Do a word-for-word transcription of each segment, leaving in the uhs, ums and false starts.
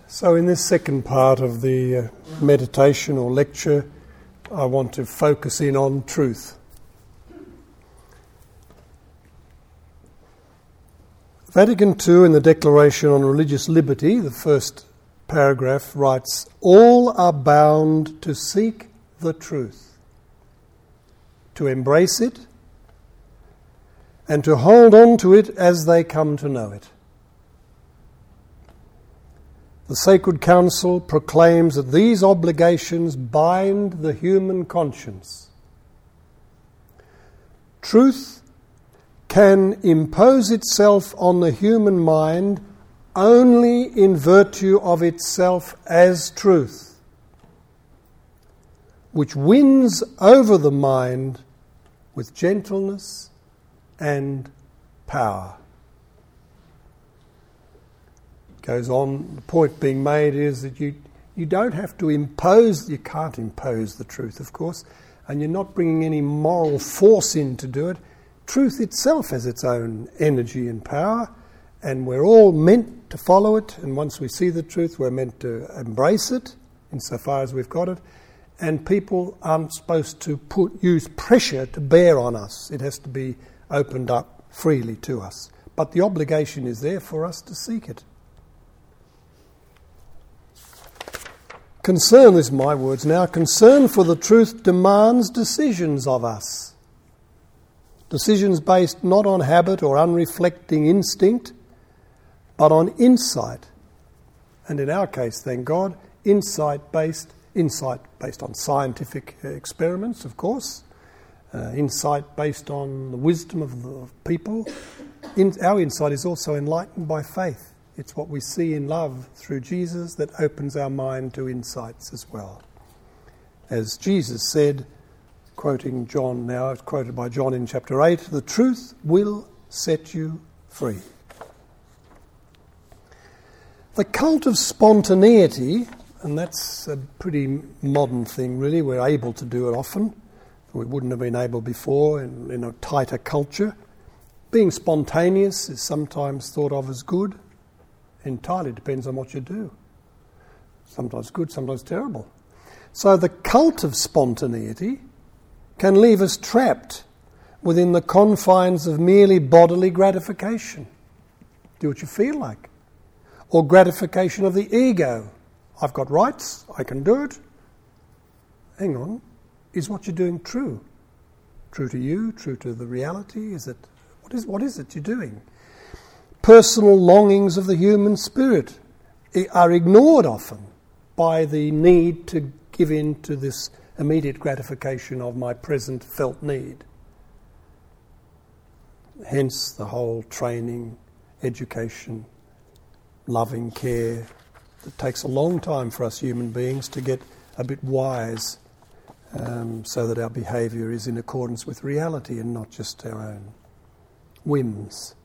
So in this second part of the uh, meditation or lecture, I want to focus in on truth. Vatican Two in the Declaration on Religious Liberty, the first paragraph writes, "All are bound to seek the truth, to embrace it, and to hold on to it as they come to know it." The Sacred Council proclaims that these obligations bind the human conscience. Truth can impose itself on the human mind only in virtue of itself as truth, which wins over the mind with gentleness and power. Goes on, the point being made is that you you don't have to impose, you can't impose the truth, of course, and you're not bringing any moral force in to do it. Truth itself has its own energy and power, and we're all meant to follow it, and once we see the truth, we're meant to embrace it, insofar as we've got it, and people aren't supposed to put use pressure to bear on us. It has to be opened up freely to us. But the obligation is there for us to seek it. Concern, this is my words now, concern for the truth demands decisions of us. Decisions based not on habit or unreflecting instinct, but on insight. And in our case, thank God, insight based, insight based on scientific experiments, of course, uh, insight based on the wisdom of the people. In, our insight is also enlightened by faith. It's what we see in love through Jesus that opens our mind to insights as well. As Jesus said, quoting John now, it's quoted by John in chapter eight, "The truth will set you free." The cult of spontaneity, and that's a pretty modern thing really, we're able to do it often. We wouldn't have been able before in, in a tighter culture. Being spontaneous is sometimes thought of as good. Entirely depends on what you do. Sometimes good, sometimes terrible. So the cult of spontaneity can leave us trapped within the confines of merely bodily gratification. Do what you feel like. Or gratification of the ego. I've got rights, I can do it. Hang on, is what you're doing true? True to you, true to the reality? Is it, what is, what is it you're doing? Personal longings of the human spirit are ignored often by the need to give in to this immediate gratification of my present felt need. Hence the whole training, education, loving care. It takes a long time for us human beings to get a bit wise um, so that our behaviour is in accordance with reality and not just our own whims.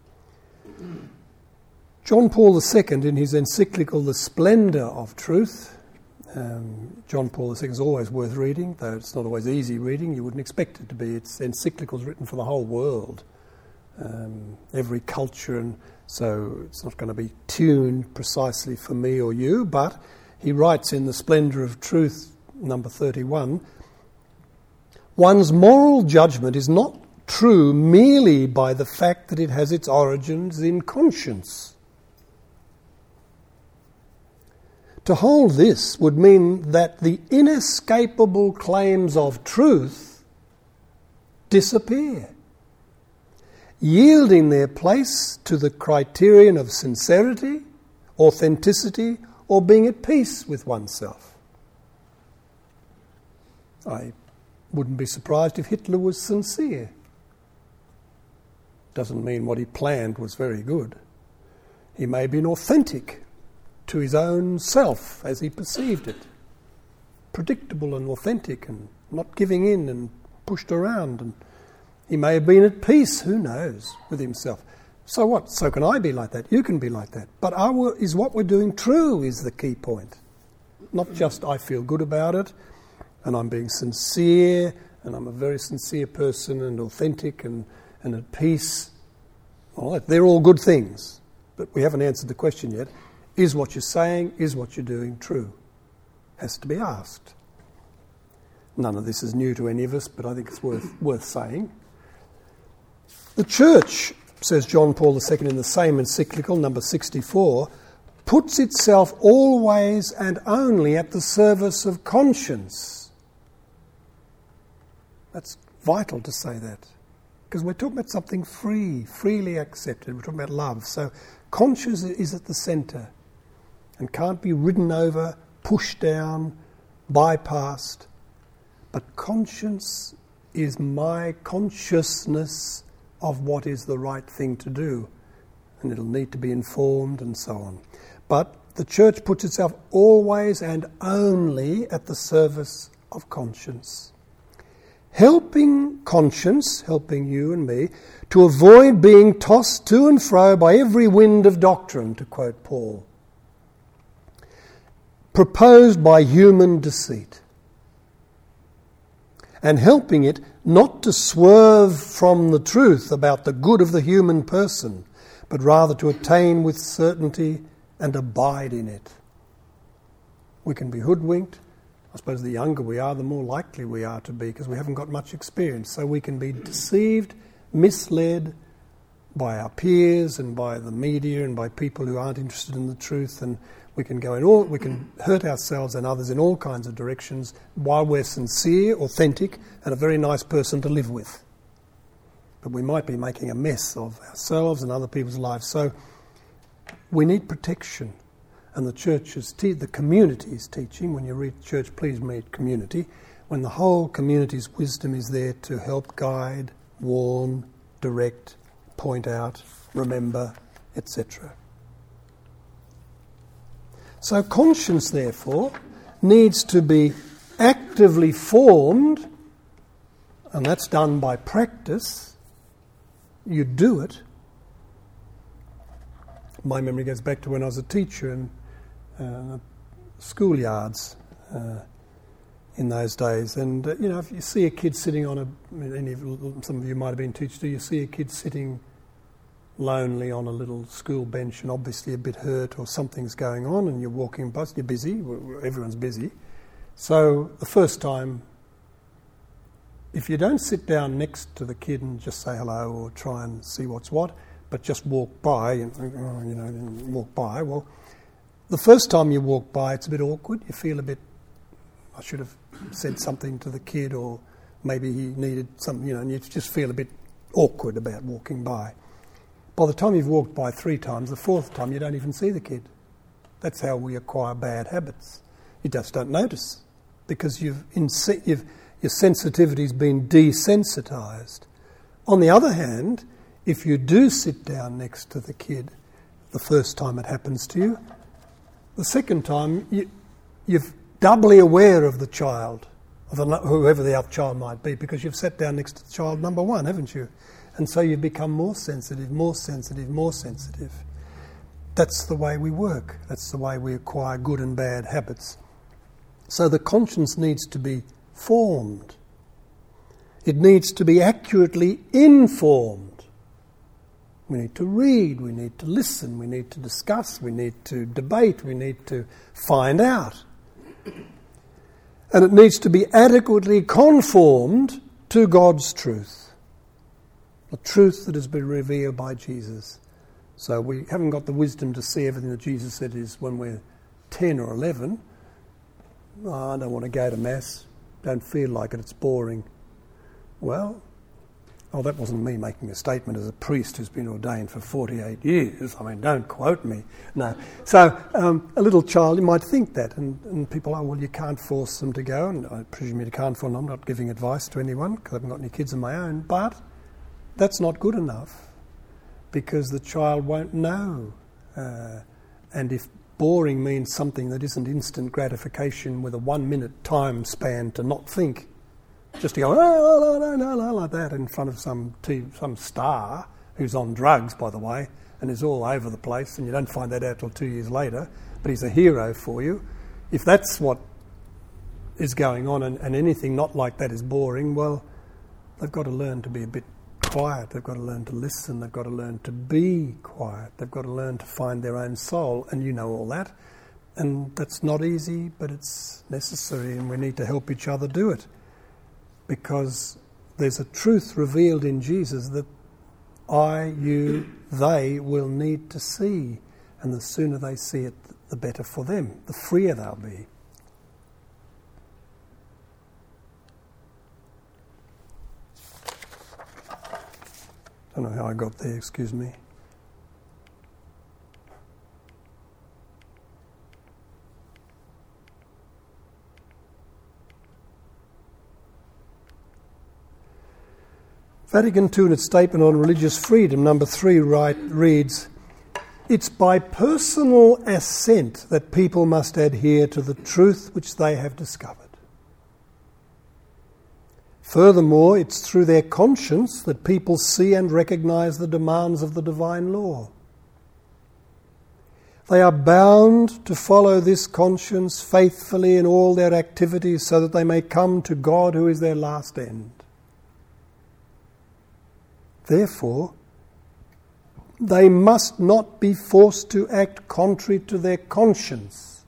John Paul the Second, in his encyclical The Splendour of Truth, um, John Paul the Second is always worth reading, though it's not always easy reading. You wouldn't expect it to be. It's encyclicals written for the whole world, um, every culture, and so it's not going to be tuned precisely for me or you, but he writes in The Splendour of Truth, number thirty-one, "One's moral judgment is not true merely by the fact that it has its origins in conscience. To hold this would mean that the inescapable claims of truth disappear, yielding their place to the criterion of sincerity, authenticity, or being at peace with oneself." I wouldn't be surprised if Hitler was sincere. Doesn't mean what he planned was very good. He may have been authentic to his own self as he perceived it. Predictable and authentic and not giving in and pushed around. And he may have been at peace, who knows, with himself. So what? So can I be like that? You can be like that. But our, is what we're doing true is the key point. Not just I feel good about it and I'm being sincere and I'm a very sincere person and authentic and and at peace. All right, they're all good things, but we haven't answered the question yet. Is what you're saying, is what you're doing true? Has to be asked. None of this is new to any of us, but I think it's worth worth saying. The church, says John Paul the Second in the same encyclical, number sixty-four, puts itself always and only at the service of conscience. That's vital to say that, because we're talking about something free, freely accepted. We're talking about love. So conscience is at the centre and can't be ridden over, pushed down, bypassed. But conscience is my consciousness of what is the right thing to do, and it'll need to be informed and so on. But the church puts itself always and only at the service of conscience, helping conscience, helping you and me, to avoid being tossed to and fro by every wind of doctrine, to quote Paul, proposed by human deceit, and helping it not to swerve from the truth about the good of the human person, but rather to attain with certainty and abide in it. We can be hoodwinked. I suppose the younger we are, the more likely we are to be, because we haven't got much experience. So we can be deceived, misled by our peers and by the media and by people who aren't interested in the truth, and we can go in all, we can hurt ourselves and others in all kinds of directions while we're sincere, authentic, and a very nice person to live with. But we might be making a mess of ourselves and other people's lives. So we need protection. And the church's, te- the community's teaching, when you read church, please read community, when the whole community's wisdom is there to help guide, warn, direct, point out, remember, et cetera. So conscience, therefore, needs to be actively formed, and that's done by practice. You do it. My memory goes back to when I was a teacher in uh, schoolyards uh, in those days. And, uh, you know, if you see a kid sitting on a... Any, some of you might have been teachers, do you see a kid sitting lonely on a little school bench and obviously a bit hurt, or something's going on, and you're walking past, you're busy, everyone's busy. So the first time, if you don't sit down next to the kid and just say hello or try and see what's what, but just walk by and, you know, and walk by, well, the first time you walk by, it's a bit awkward. You feel a bit, I should have said something to the kid, or maybe he needed something, you know, and you just feel a bit awkward about walking by. By the time you've walked by three times, the fourth time you don't even see the kid. That's how we acquire bad habits. You just don't notice, because you've, inse- you've your sensitivity's been desensitised. On the other hand, if you do sit down next to the kid the first time it happens to you, the second time you, you're doubly aware of the child, of the, whoever the other child might be, because you've sat down next to child number one, haven't you? And so you become more sensitive, more sensitive, more sensitive. That's the way we work. That's the way we acquire good and bad habits. So the conscience needs to be formed. It needs to be accurately informed. We need to read, we need to listen, we need to discuss, we need to debate, we need to find out. And it needs to be adequately conformed to God's truth. The truth that has been revealed by Jesus. So we haven't got the wisdom to see everything that Jesus said is when we're ten or eleven. Oh, I don't want to go to Mass. Don't feel like it. It's boring. Well, oh, that wasn't me making a statement as a priest who's been ordained for forty-eight years. I mean, don't quote me. No. So um, a little child, you might think that, and, and people, oh, well, you can't force them to go. And I presume you can't force them. I'm not giving advice to anyone because I haven't got any kids of my own. But that's not good enough, because the child won't know. Uh, and if boring means something that isn't instant gratification with a one-minute time span to not think, just to go, oh, no, no, no, like that in front of some t- some star who's on drugs, by the way, and is all over the place, and you don't find that out till two years later, but he's a hero for you. If that's what is going on, and, and anything not like that is boring, well, they've got to learn to be a bit quiet, they've got to learn to listen, they've got to learn to be quiet, they've got to learn to find their own soul, and you know all that. And that's not easy, but it's necessary, and we need to help each other do it. Because there's a truth revealed in Jesus that I, you, they will need to see. And the sooner they see it, the better for them, the freer they'll be. I don't know how I got there, excuse me. Vatican Two in its statement on religious freedom, number three, right, reads, "It's by personal assent that people must adhere to the truth which they have discovered. Furthermore, it's through their conscience that people see and recognise the demands of the divine law. They are bound to follow this conscience faithfully in all their activities so that they may come to God who is their last end. Therefore, they must not be forced to act contrary to their conscience."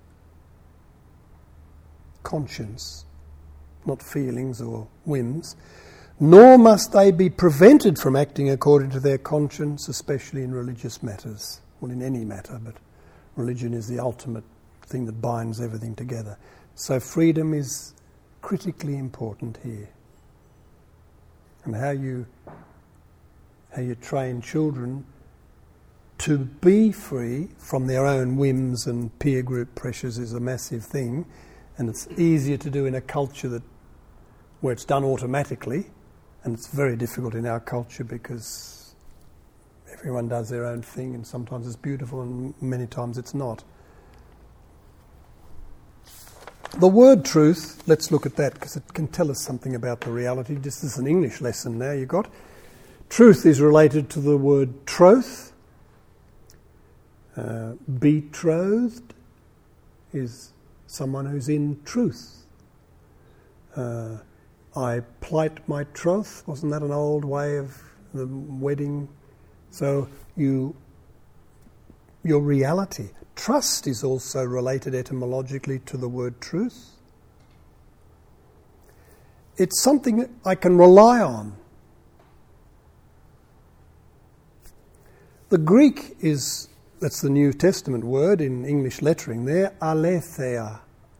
Conscience, not feelings or whims. "Nor must they be prevented from acting according to their conscience, especially in religious matters." Well, in any matter, but religion is the ultimate thing that binds everything together. So freedom is critically important here. And how you how you train children to be free from their own whims and peer group pressures is a massive thing, and it's easier to do in a culture that where it's done automatically, and it's very difficult in our culture because everyone does their own thing, and sometimes it's beautiful and many times it's not. The word truth, let's look at that because it can tell us something about the reality. This is an English lesson now you got. Truth is related to the word troth. Uh, betrothed is someone who's in truth. Uh, I plight my troth. Wasn't that an old way of the wedding? So you, your reality. Trust is also related etymologically to the word truth. It's something I can rely on. The Greek is, that's the New Testament word in English lettering there, aletheia.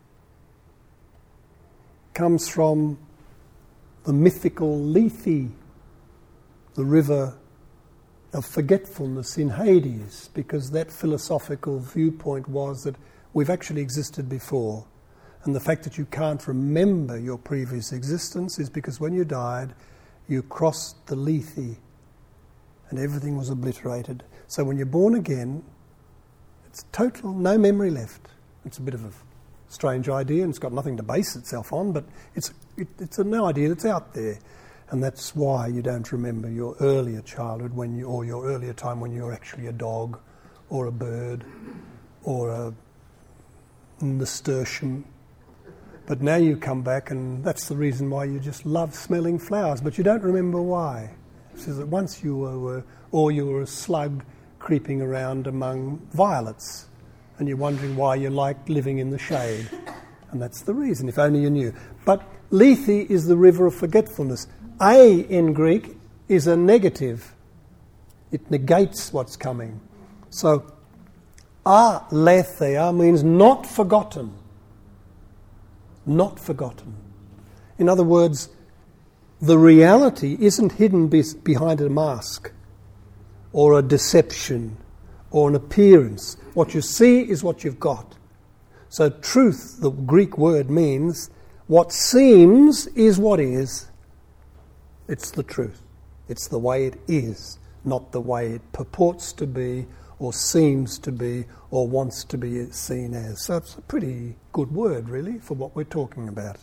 Comes from the mythical Lethe, the river of forgetfulness in Hades, because that philosophical viewpoint was that we've actually existed before. And the fact that you can't remember your previous existence is because when you died, you crossed the Lethe and everything was obliterated. So when you're born again, it's total, no memory left. It's a bit of a strange idea and it's got nothing to base itself on, but it's it, it's an idea that's out there. And that's why you don't remember your earlier childhood when you, or your earlier time when you were actually a dog or a bird or a nasturtium. But now you come back and that's the reason why you just love smelling flowers, but you don't remember why. It says that once you were, or you were a slug creeping around among violets and you're wondering why you like living in the shade. And that's the reason, if only you knew. But Lethe is the river of forgetfulness. A in Greek is a negative. It negates what's coming. So, aletheia means not forgotten. Not forgotten. In other words, the reality isn't hidden be- behind a mask or a deception or an appearance. What you see is what you've got. So truth, the Greek word, means what seems is what is. It's the truth. It's the way it is, not the way it purports to be or seems to be or wants to be seen as. So it's a pretty good word, really, for what we're talking about.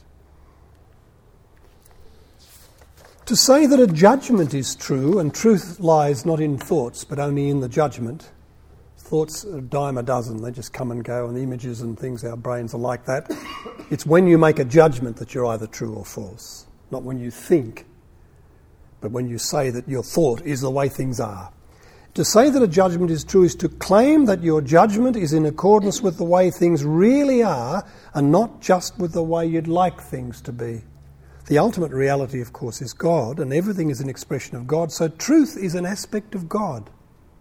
To say that a judgment is true, and truth lies not in thoughts but only in the judgment. Thoughts are a dime a dozen, they just come and go, and the images and things, our brains are like that. It's when you make a judgment that you're either true or false, not when you think. But when you say that your thought is the way things are. To say that a judgment is true is to claim that your judgment is in accordance with the way things really are and not just with the way you'd like things to be. The ultimate reality, of course, is God, and everything is an expression of God, so truth is an aspect of God.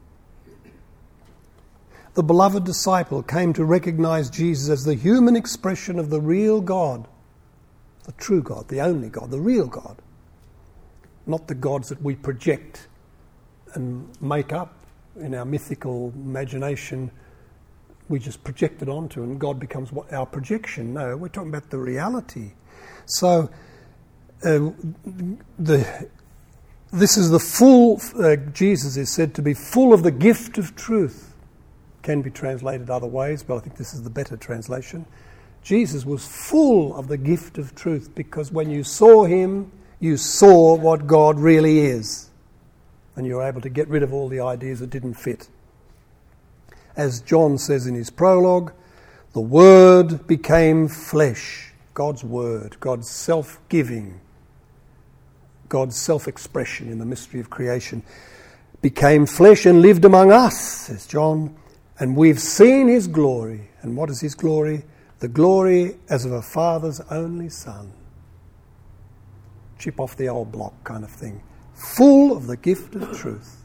The beloved disciple came to recognize Jesus as the human expression of the real God, the true God, the only God, the real God, not the gods that we project and make up in our mythical imagination. We just project it onto, and God becomes what our projection. No, we're talking about the reality. So, uh, the this is the full. Uh, Jesus is said to be full of the gift of truth. Can be translated other ways, but I think this is the better translation. Jesus was full of the gift of truth because when you saw him, you saw what God really is. And you're able to get rid of all the ideas that didn't fit. As John says in his prologue, the Word became flesh. God's Word, God's self-giving, God's self-expression in the mystery of creation, became flesh and lived among us, says John, and we've seen his glory. And what is his glory? The glory as of a father's only son. Chip off the old block kind of thing. Full of the gift of truth.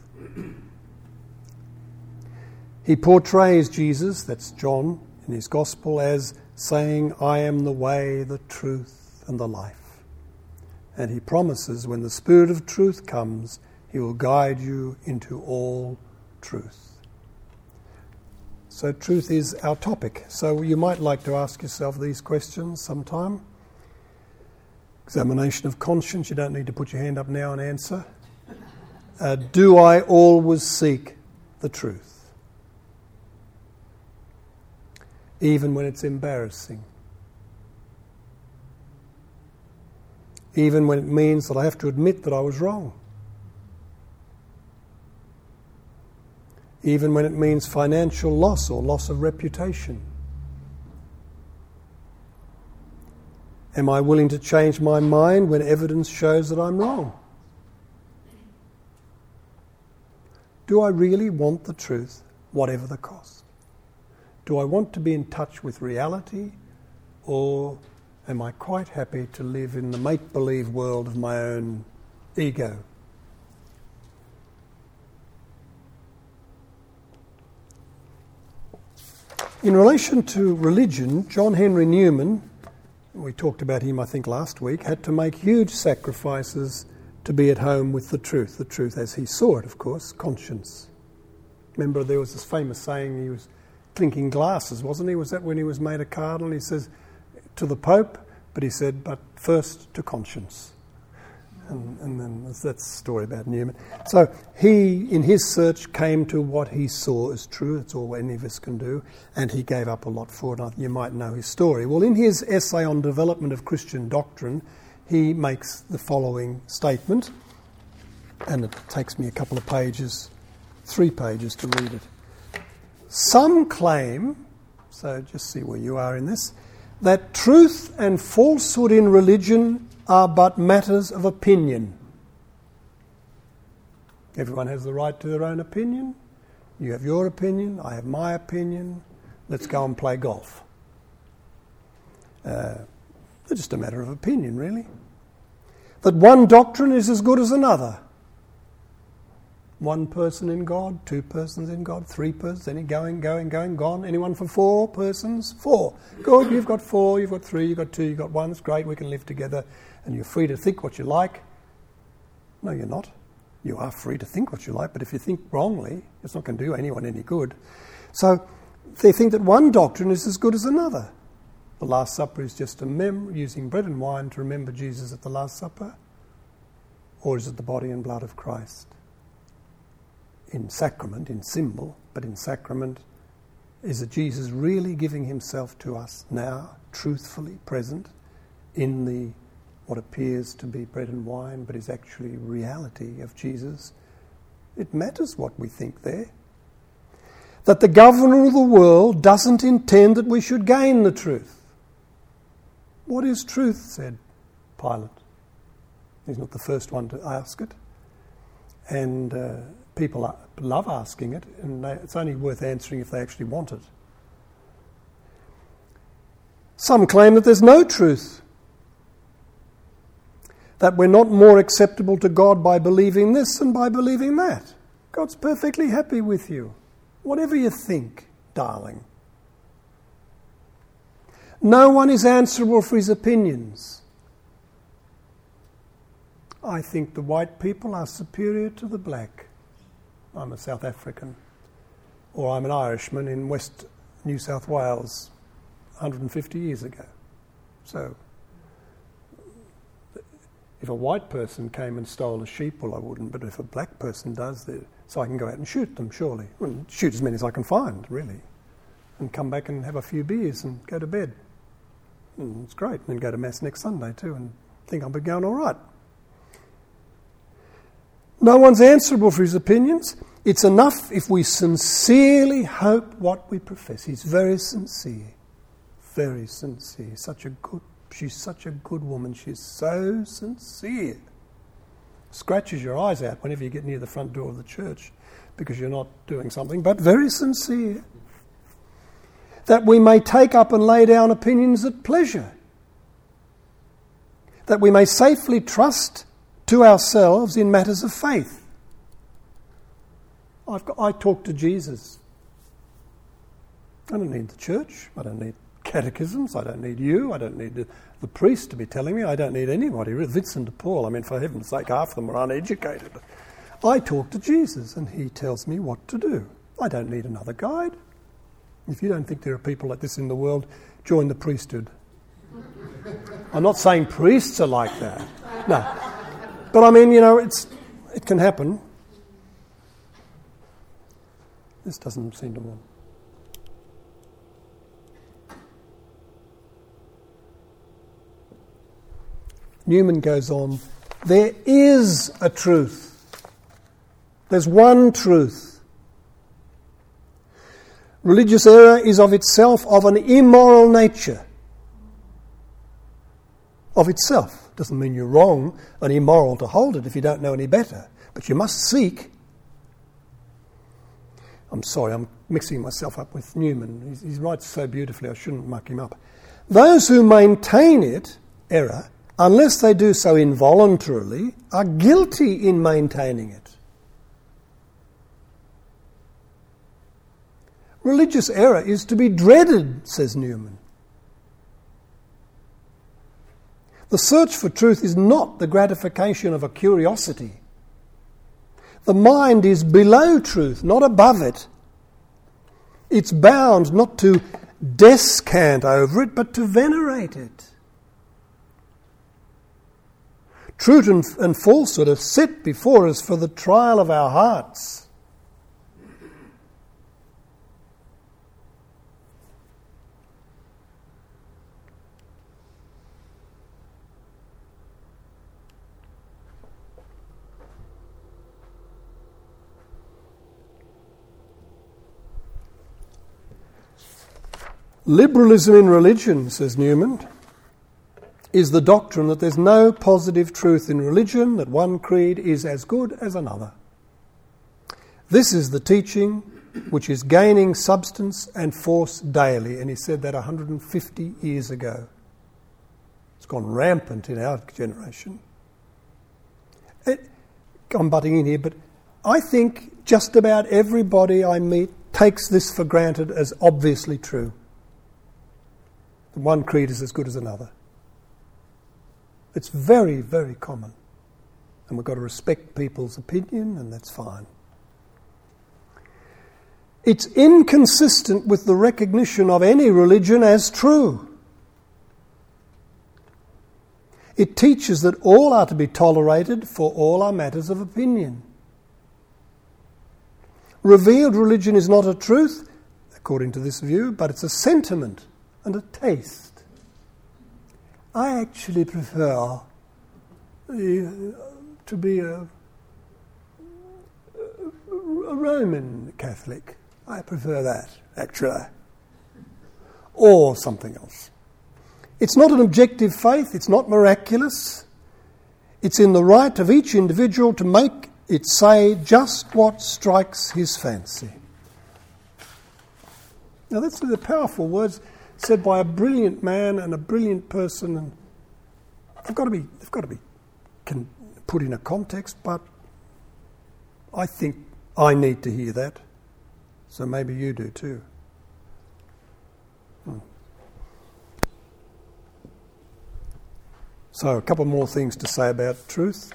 He portrays Jesus, that's John, in his gospel as saying, I am the way, the truth, and the life. And he promises when the Spirit of truth comes, he will guide you into all truth. So truth is our topic. So you might like to ask yourself these questions sometime. Examination of conscience, you don't need to put your hand up now and answer. Uh, do I always seek the truth? Even when it's embarrassing. Even when it means that I have to admit that I was wrong. Even when it means financial loss or loss of reputation. Am I willing to change my mind when evidence shows that I'm wrong? Do I really want the truth, whatever the cost? Do I want to be in touch with reality, or am I quite happy to live in the make-believe world of my own ego? In relation to religion, John Henry Newman, we talked about him I think last week, had to make huge sacrifices to be at home with the truth, the truth as he saw it, of course, conscience. Remember there was this famous saying, he was clinking glasses, wasn't he? Was that when he was made a cardinal? He says, to the Pope, but he said, but first to conscience. And, and then that's the story about Newman. So he, in his search, came to what he saw as true. That's all any of us can do. And he gave up a lot for it. You might know his story. Well, in his essay on development of Christian doctrine, he makes the following statement. And it takes me a couple of pages, three pages to read it. Some claim, so just see where you are in this, that truth and falsehood in religion are but matters of opinion. Everyone has the right to their own opinion. You have your opinion, I have my opinion. Let's go and play golf. Uh, it's just a matter of opinion, really. That one doctrine is as good as another. One person in God, two persons in God, three persons, any going, going, going, gone. Anyone for four persons? Four. Good, you've got four, you've got three, you've got two, you've got one. That's great, we can live together. And you're free to think what you like. No, you're not. You are free to think what you like, but if you think wrongly, it's not going to do anyone any good. So they think that one doctrine is as good as another. The Last Supper is just a mem- using bread and wine to remember Jesus at the Last Supper. Or is it the body and blood of Christ? In sacrament, in symbol, but in sacrament, is it Jesus really giving himself to us now, truthfully present in the what appears to be bread and wine, but is actually reality of Jesus? It matters what we think there. That the governor of the world doesn't intend that we should gain the truth. What is truth, said Pilate. He's not the first one to ask it. And uh, people are, love asking it, and they, it's only worth answering if they actually want it. Some claim that there's no truth, that we're not more acceptable to God by believing this than by believing that. God's perfectly happy with you, whatever you think, darling. No one is answerable for his opinions. I think the white people are superior to the black. I'm a South African, or I'm an Irishman in West New South Wales one hundred fifty years ago. So, if a white person came and stole a sheep, well, I wouldn't, but if a black person does, so I can go out and shoot them, surely. Well, shoot as many as I can find, really, and come back and have a few beers and go to bed. And it's great, and then go to Mass next Sunday too, and think I'll be going all right. No one's answerable for his opinions. It's enough if we sincerely hope what we profess. He's very sincere. Very sincere. Such a good, she's such a good woman. She's so sincere. Scratches your eyes out whenever you get near the front door of the church because you're not doing something, but very sincere. That we may take up and lay down opinions at pleasure. That we may safely trust to ourselves in matters of faith. I've got, I talk to Jesus. I don't need the church. I don't need catechisms. I don't need you. I don't need the, the priest to be telling me. I don't need anybody. Vincent de Paul, I mean, for heaven's sake, half of them are uneducated. I talk to Jesus and he tells me what to do. I don't need another guide. If you don't think there are people like this in the world, join the priesthood. I'm not saying priests are like that. No. But I mean, you know, it's it can happen. This doesn't seem to want. Newman goes on, there is a truth. There's one truth. Religious error is of itself of an immoral nature. Of itself. Doesn't mean you're wrong and immoral to hold it if you don't know any better. But you must seek. I'm sorry, I'm mixing myself up with Newman. He writes so beautifully, I shouldn't muck him up. Those who maintain it, error, unless they do so involuntarily, are guilty in maintaining it. Religious error is to be dreaded, says Newman. The search for truth is not the gratification of a curiosity. The mind is below truth, not above it. It's bound not to descant over it, but to venerate it. Truth and, and falsehood are set before us for the trial of our hearts. Liberalism in religion, says Newman, is the doctrine that there's no positive truth in religion, that one creed is as good as another. This is the teaching which is gaining substance and force daily, and he said that one hundred fifty years ago. It's gone rampant in our generation. It, I'm butting in here, but I think just about everybody I meet takes this for granted as obviously true. One creed is as good as another. It's very, very common. And we've got to respect people's opinion, and that's fine. It's inconsistent with the recognition of any religion as true. It teaches that all are to be tolerated, for all are matters of opinion. Revealed religion is not a truth, according to this view, but it's a sentiment and a taste. I actually prefer the, uh, to be a, a Roman Catholic. I prefer that, actually. Or something else. It's not an objective faith, it's not miraculous. It's in the right of each individual to make it say just what strikes his fancy. Now that's the powerful words said by a brilliant man and a brilliant person, and they've got to be they've got to be can put in a context, but I think I need to hear that. So maybe you do too. Hmm. So a couple more things to say about truth.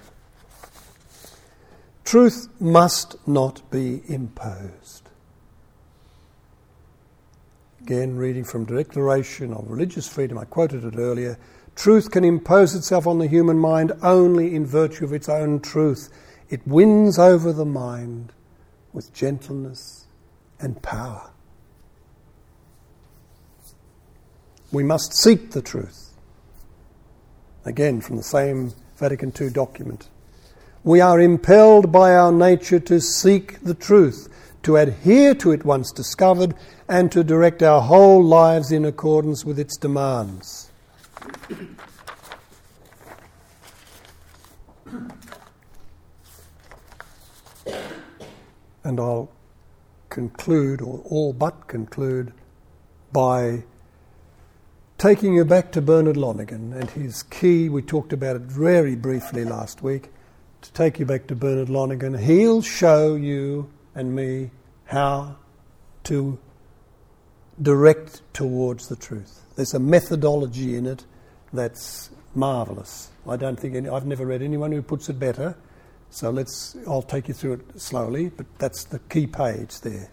Truth must not be imposed. Again, reading from Declaration of Religious Freedom, I quoted it earlier. Truth can impose itself on the human mind only in virtue of its own truth. It wins over the mind with gentleness and power. We must seek the truth. Again, from the same Vatican Two document. We are impelled by our nature to seek the truth, to adhere to it once discovered, and to direct our whole lives in accordance with its demands. And I'll conclude, or all but conclude, by taking you back to Bernard Lonergan and his key. We talked about it very briefly last week. To take you back to Bernard Lonergan, he'll show you and me how to direct towards the truth. There's a methodology in it that's marvellous. I don't think any, I've never read anyone who puts it better. So let's. I'll take you through it slowly, but that's the key page there.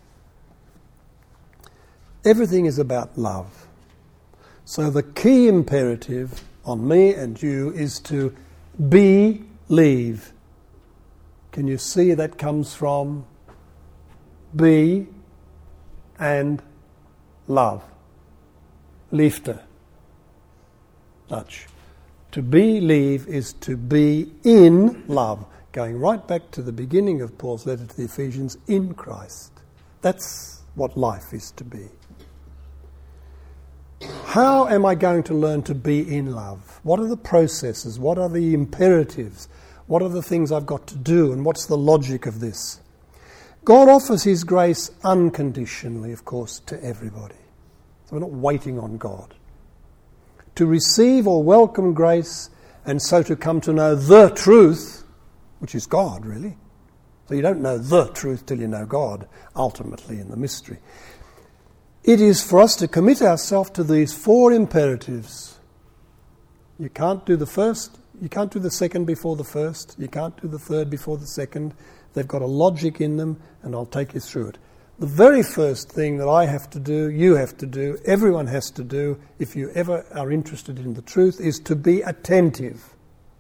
Everything is about love. So the key imperative on me and you is to believe. Can you see that comes from be and love? Liefde. Dutch. To believe is to be in love. Going right back to the beginning of Paul's letter to the Ephesians, in Christ. That's what life is to be. How am I going to learn to be in love? What are the processes? What are the imperatives? What are the things I've got to do? And what's the logic of this? God offers his grace unconditionally, of course, to everybody. So we're not waiting on God. To receive or welcome grace and so to come to know the truth, which is God, really. So you don't know the truth till you know God, ultimately in the mystery. It is for us to commit ourselves to these four imperatives. You can't do the first, you can't do the second before the first, you can't do the third before the second. They've got a logic in them, and I'll take you through it. The very first thing that I have to do, you have to do, everyone has to do, if you ever are interested in the truth, is to be attentive.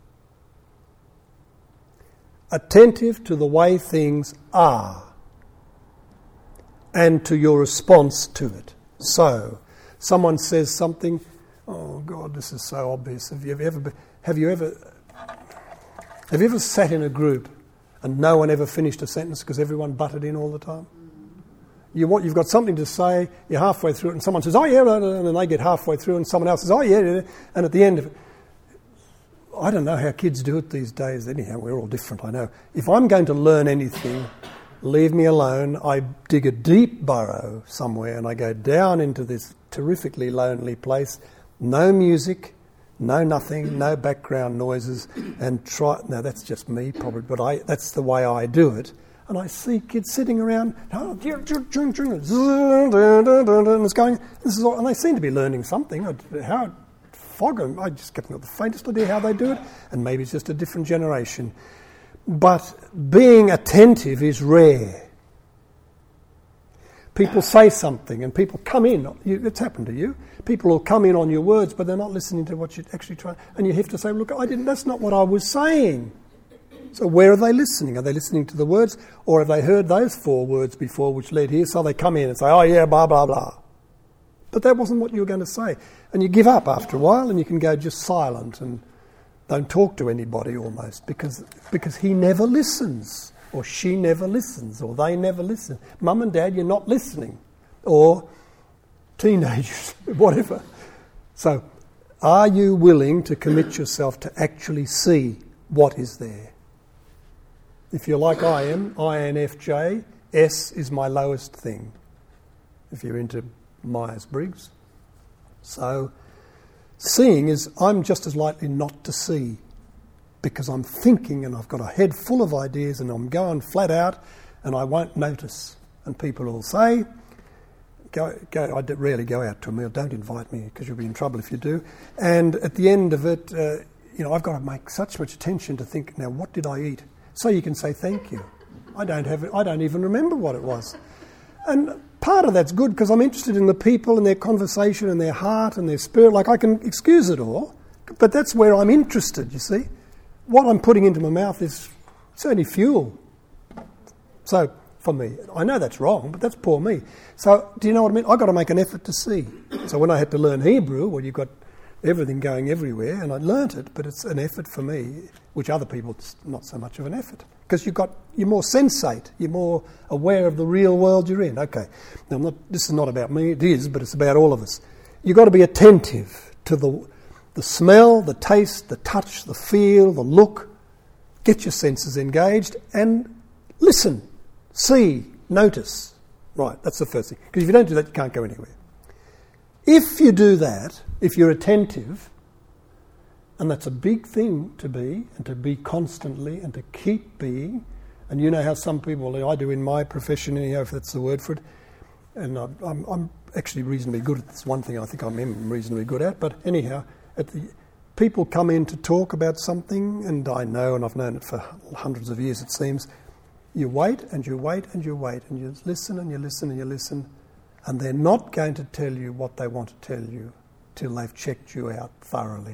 Attentive to the way things are and to your response to it. So, someone says something, oh God, this is so obvious. Have you ever, been, have you ever, have you ever sat in a group and no one ever finished a sentence because everyone butted in all the time? You want, you've got something to say, you're halfway through it, and someone says, oh yeah, and then they get halfway through, and someone else says, oh yeah, and at the end of it, I don't know how kids do it these days. Anyhow, we're all different, I know. If I'm going to learn anything, leave me alone. I dig a deep burrow somewhere and I go down into this terrifically lonely place. No music, no nothing, no background noises, and try. Now that's just me, probably, but I, that's the way I do it. And I see kids sitting around, oh, and it's going. This is all, and they seem to be learning something. How? Fog them. I just haven't got the faintest idea how they do it, and maybe it's just a different generation. But being attentive is rare. People say something and people come in. You, it's happened to you. People will come in on your words, but they're not listening to what you're actually trying. And you have to say, look, I didn't. That's not what I was saying. So where are they listening? Are they listening to the words, or have they heard those four words before which led here? So they come in and say, oh yeah, blah, blah, blah. But that wasn't what you were going to say. And you give up after a while and you can go just silent and don't talk to anybody almost because because he never listens or she never listens or they never listen. Mum and Dad, you're not listening. Or teenagers, whatever. So are you willing to commit yourself to actually see what is there? If you're like I am, I N F J, S is my lowest thing, if you're into Myers-Briggs. So seeing is, I'm just as likely not to see because I'm thinking and I've got a head full of ideas and I'm going flat out and I won't notice. And people will say, go, go, I rarely go out to a meal, don't invite me because you'll be in trouble if you do. And at the end of it, uh, you know, I've got to make such much attention to think, now what did I eat? So you can say thank you. I don't have, I don't even remember what it was. And part of that's good because I'm interested in the people and their conversation and their heart and their spirit. Like I can excuse it all, but that's where I'm interested, you see. What I'm putting into my mouth is, it's only fuel. So for me, I know that's wrong, but that's poor me. So do you know what I mean? I've got to make an effort to see. So when I had to learn Hebrew, well, you've got everything going everywhere, and I learnt it, but it's an effort for me, which other people, it's not so much of an effort. Because you've got, you're more sensate, you're more aware of the real world you're in. Okay, now I'm not, this is not about me, it is, but it's about all of us. You've got to be attentive to the, the smell, the taste, the touch, the feel, the look. Get your senses engaged and listen, see, notice. Right, that's the first thing. Because if you don't do that, you can't go anywhere. If you do that, if you're attentive, and that's a big thing to be, and to be constantly, and to keep being, and you know how some people, I do in my profession, anyhow, if that's the word for it, and I'm, I'm, I'm actually reasonably good at this one thing I think I'm reasonably good at, but anyhow, at the, people come in to talk about something, and I know, and I've known it for hundreds of years it seems, you wait, and you wait, and you wait, and you listen, and you listen, and you listen, and they're not going to tell you what they want to tell you till they've checked you out thoroughly.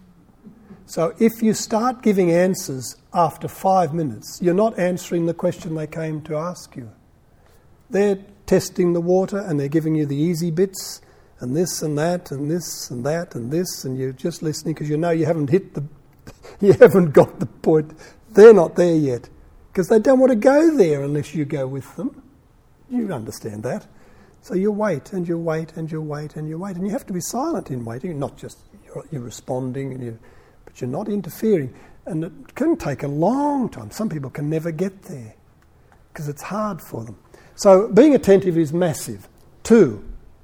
So if you start giving answers after five minutes, you're not answering the question they came to ask you. They're testing the water and they're giving you the easy bits and this and that and this and that and this, and you're just listening because you know you haven't hit the, you haven't got the point. They're not there yet because they don't want to go there unless you go with them. You understand that. So you wait and you wait and you wait and you wait, and you have to be silent in waiting, not just you're, you're responding, and you, but you're not interfering. And it can take a long time. Some people can never get there because it's hard for them. So being attentive is massive. Two,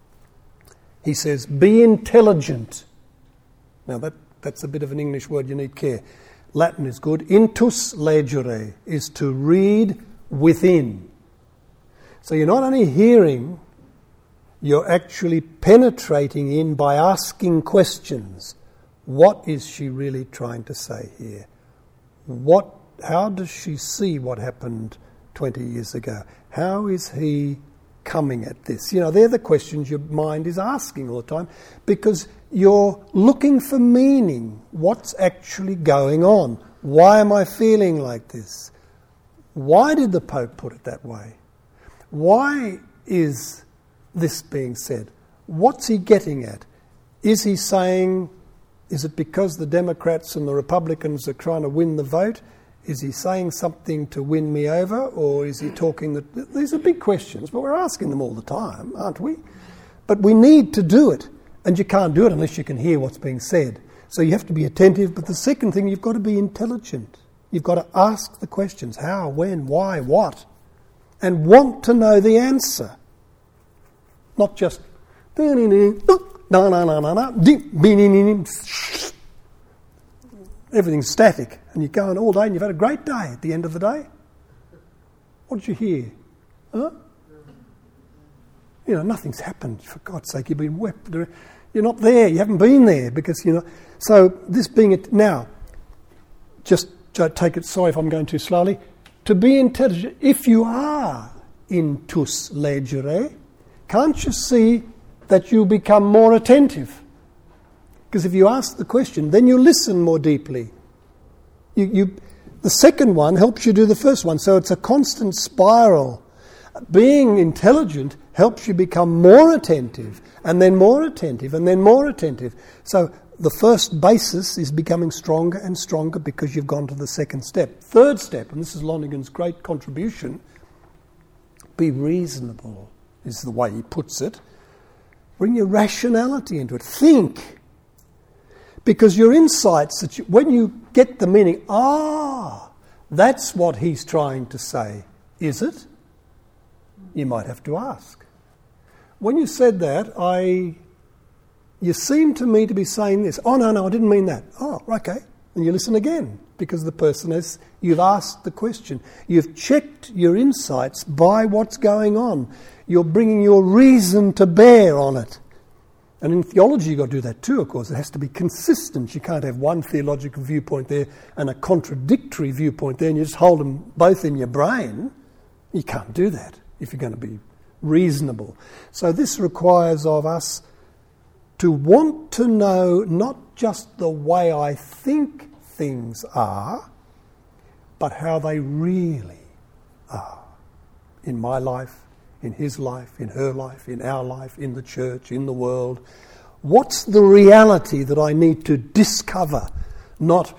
he says, be intelligent. Now that, that's a bit of an English word, you need care. Latin is good. Intus legere is to read within. So you're not only hearing, you're actually penetrating in by asking questions. What is she really trying to say here? What? How does she see what happened twenty years ago? How is he coming at this? You know, they're the questions your mind is asking all the time because you're looking for meaning. What's actually going on? Why am I feeling like this? Why did the Pope put it that way? Why is this being said? What's he getting at? Is he saying, is it because the Democrats and the Republicans are trying to win the vote? Is he saying something to win me over? Or is he talking that... These are big questions, but we're asking them all the time, aren't we? But we need to do it. And you can't do it unless you can hear what's being said. So you have to be attentive. But the second thing, you've got to be intelligent. You've got to ask the questions. How, when, why, what? And want to know the answer. Not just... Everything's static. And you're going all day and you've had a great day at the end of the day. What did you hear? Huh? You know, nothing's happened. For God's sake, you've been wept. You're not there. You haven't been there because, you know. So this being it now, just take it. Sorry if I'm going too slowly. To be intelligent, if you are intus legere, can't you see that you become more attentive? Because if you ask the question, then you listen more deeply. You, you, the second one helps you do the first one, so it's a constant spiral. Being intelligent helps you become more attentive, and then more attentive, and then more attentive. So the first basis is becoming stronger and stronger because you've gone to the second step. Third step, and this is Lonergan's great contribution, be reasonable, is the way he puts it. Bring your rationality into it. Think. Because your insights, that you, when you get the meaning, ah, That's what he's trying to say. Is it? You might have to ask. When you said that, I, you seem to me to be saying this. Oh, no, no, I didn't mean that. Oh, okay. And you listen again, because the person has, you've asked the question. You've checked your insights by what's going on. You're bringing your reason to bear on it. And in theology you've got to do that too, of course. It has to be consistent. You can't have one theological viewpoint there and a contradictory viewpoint there and you just hold them both in your brain. You can't do that if you're going to be reasonable. So this requires of us to want to know not just the way I think things are, but how they really are in my life, in his life, in her life, in our life, in the church, in the world. What's the reality that I need to discover? Not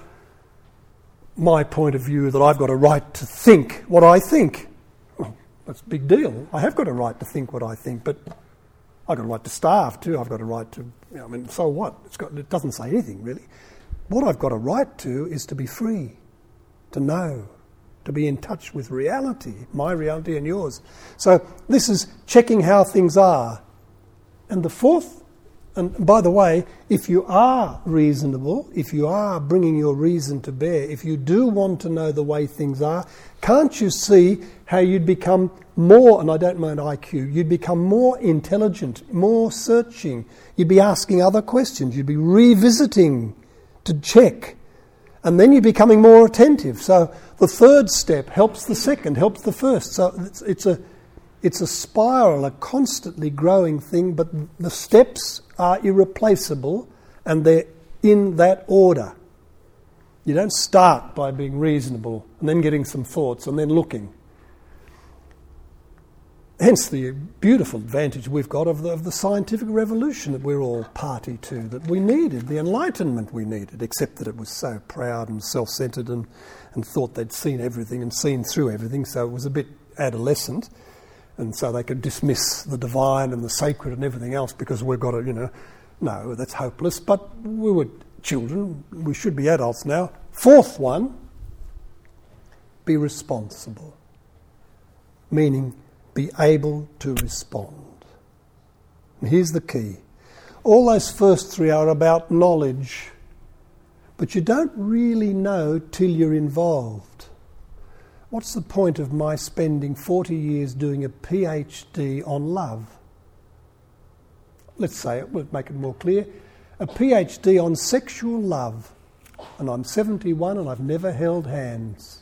my point of view that I've got a right to think what I think. Well, that's a big deal. I have got a right to think what I think, but I've got a right to starve too. I've got a right to, you know, I mean, so what? It's got, it doesn't say anything really. What I've got a right to is to be free, to know, to be in touch with reality, my reality and yours. So this is checking how things are. And the fourth, and by the way, if you are reasonable, if you are bringing your reason to bear, if you do want to know the way things are, can't you see how you'd become more, and I don't mean I Q, you'd become more intelligent, more searching, you'd be asking other questions, you'd be revisiting to check. And then you're becoming more attentive. So the third step helps the second, helps the first. So it's, it's a it's a spiral, a constantly growing thing, but the steps are irreplaceable and they're in that order. You don't start by being reasonable and then getting some thoughts and then looking. Hence the beautiful advantage we've got of the, of the scientific revolution that we're all party to, that we needed, the enlightenment we needed, except that it was so proud and self-centred and, and thought they'd seen everything and seen through everything, so it was a bit adolescent, and so they could dismiss the divine and the sacred and everything else because we've got to, you know, no, that's hopeless, but we were children, we should be adults now. Fourth one, be responsible, meaning be able to respond. And here's the key. All those first three are about knowledge, but you don't really know till you're involved. What's the point of my spending forty years doing a PhD on love? Let's say it, we'll make it more clear. A PhD on sexual love, and I'm seventy-one and I've never held hands.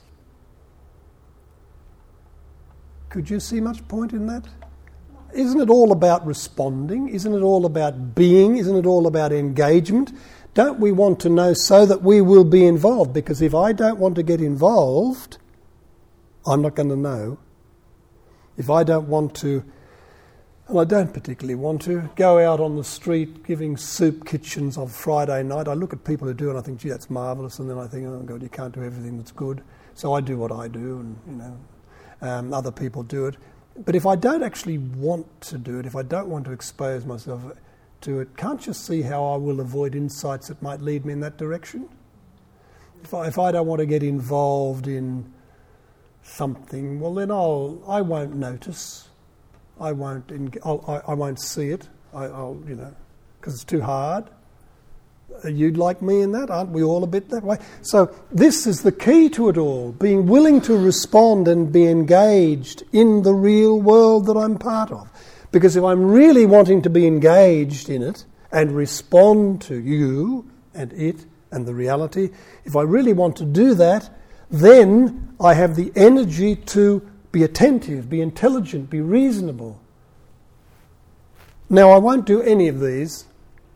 Could you see much point in that? Isn't it all about responding? Isn't it all about being? Isn't it all about engagement? Don't we want to know so that we will be involved? Because if I don't want to get involved, I'm not going to know. If I don't want to, and I don't particularly want to, go out on the street giving soup kitchens on Friday night, I look at people who do and I think, gee, that's marvellous, and then I think, oh God, you can't do everything that's good. So I do what I do, and you know, Um, other people do it. But if I don't actually want to do it, if I don't want to expose myself to it, can't you see how I will avoid insights that might lead me in that direction? If I, if I don't want to get involved in something, well then I'll I won't notice. I won't I'll, I, I won't see it. I, I'll you know because it's too hard. Are you like me in that? Aren't we all a bit that way? So this is the key to it all, being willing to respond and be engaged in the real world that I'm part of. Because if I'm really wanting to be engaged in it and respond to you and it and the reality, if I really want to do that, then I have the energy to be attentive, be intelligent, be reasonable. Now, I won't do any of these.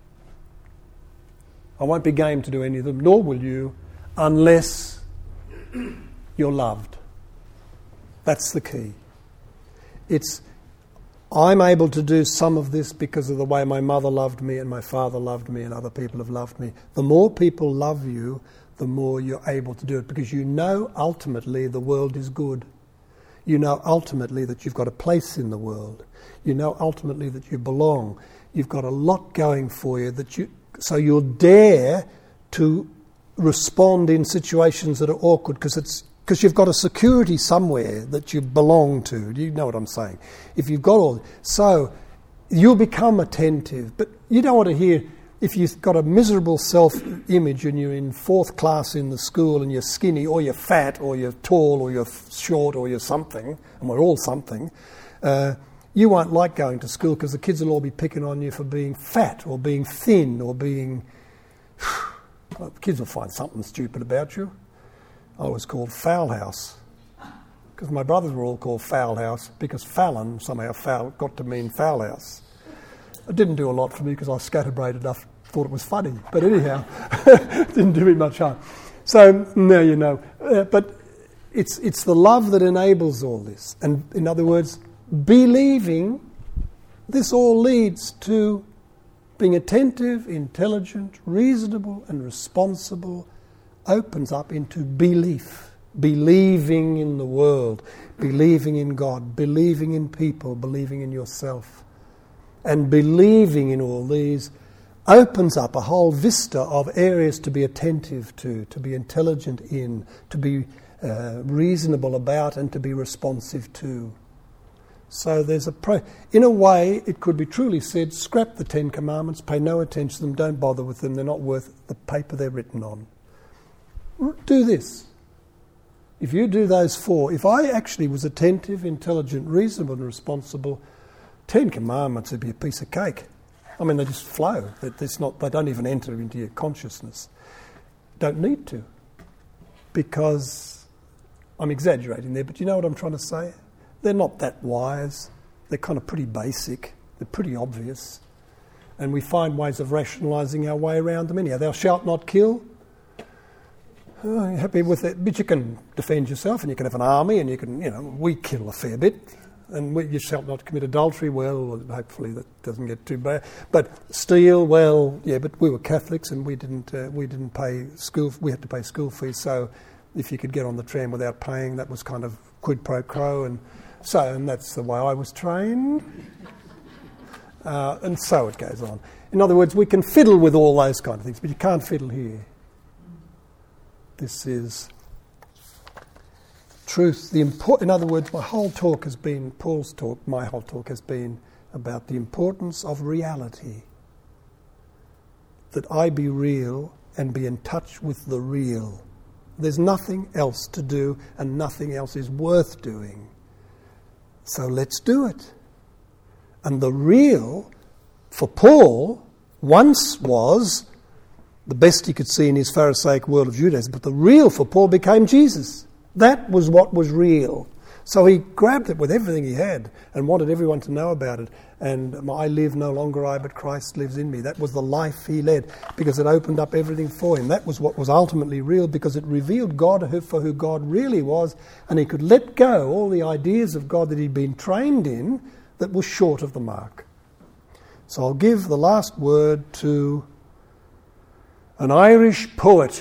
I won't be game to do any of them, nor will you, unless you're loved. That's the key. It's, I'm able to do some of this because of the way my mother loved me and my father loved me and other people have loved me. The more people love you, the more you're able to do it, because you know ultimately the world is good. You know ultimately that you've got a place in the world. You know ultimately that you belong. You've got a lot going for you that you... So you'll dare to respond in situations that are awkward because it's because you've got a security somewhere that you belong to. Do you know what I'm saying? If you've got all... So you'll become attentive, but you don't want to hear... If you've got a miserable self-image and you're in fourth class in the school and you're skinny or you're fat or you're tall or you're short or you're something, and we're all something, uh, you won't like going to school because the kids will all be picking on you for being fat or being thin or being... Well, the kids will find something stupid about you. I was called Foul House because my brothers were all called Foul House because Fallon somehow foul, got to mean Foul House. It didn't do a lot for me because I was scatterbrained enough, thought it was funny. But anyhow, it didn't do me much harm. So, now you know. Uh, but it's it's the love that enables all this. And in other words, believing, this all leads to being attentive, intelligent, reasonable and responsible, opens up into belief. Believing in the world, believing in God, believing in people, believing in yourself. And believing in all these opens up a whole vista of areas to be attentive to, to be intelligent in, to be uh, reasonable about and to be responsive to. So there's a... Pro- in a way, it could be truly said, scrap the Ten Commandments, pay no attention to them, don't bother with them, they're not worth the paper they're written on. Do this. If you do those four, if I actually was attentive, intelligent, reasonable and responsible, Ten Commandments would be a piece of cake. I mean, they just flow. It's not, they don't even enter into your consciousness. Don't need to. Because, I'm exaggerating there, but you know what I'm trying to say? They're not that wise. They're kind of pretty basic. They're pretty obvious. And we find ways of rationalising our way around them anyhow. Thou shalt not kill. Oh, you're happy with it, but you can defend yourself and you can have an army and you can, you know, we kill a fair bit. And we, you shall not commit adultery. Well, hopefully that doesn't get too bad. But steal, well, yeah. But we were Catholics, and we didn't. Uh, we didn't pay school. We had to pay school fees. So, if you could get on the tram without paying, that was kind of quid pro quo. And so, and that's the way I was trained. Uh, and so it goes on. In other words, we can fiddle with all those kind of things, but you can't fiddle here. This is truth. The import, in other words, my whole talk has been, Paul's talk, my whole talk has been about the importance of reality. That I be real and be in touch with the real. There's nothing else to do and nothing else is worth doing. So let's do it. And the real, for Paul, once was the best he could see in his Pharisaic world of Judaism, but the real for Paul became Jesus. That was what was real. So he grabbed it with everything he had and wanted everyone to know about it. And I live, no longer I, but Christ lives in me. That was the life he led because it opened up everything for him. That was what was ultimately real because it revealed God for who God really was, and he could let go all the ideas of God that he'd been trained in that was short of the mark. So I'll give the last word to an Irish poet.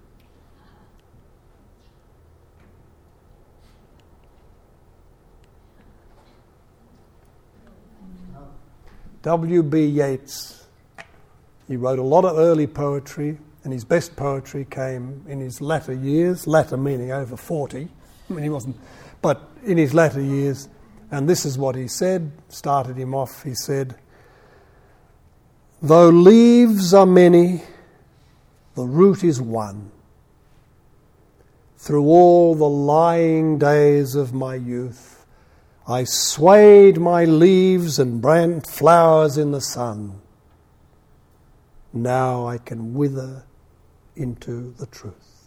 W B Yeats. He wrote a lot of early poetry, and his best poetry came in his latter years, latter meaning over forty. I mean, he wasn't, but in his latter years, and this is what he said, started him off, he said, "Though leaves are many, the root is one. Through all the lying days of my youth, I swayed my leaves and brand flowers in the sun. Now I can wither into the truth."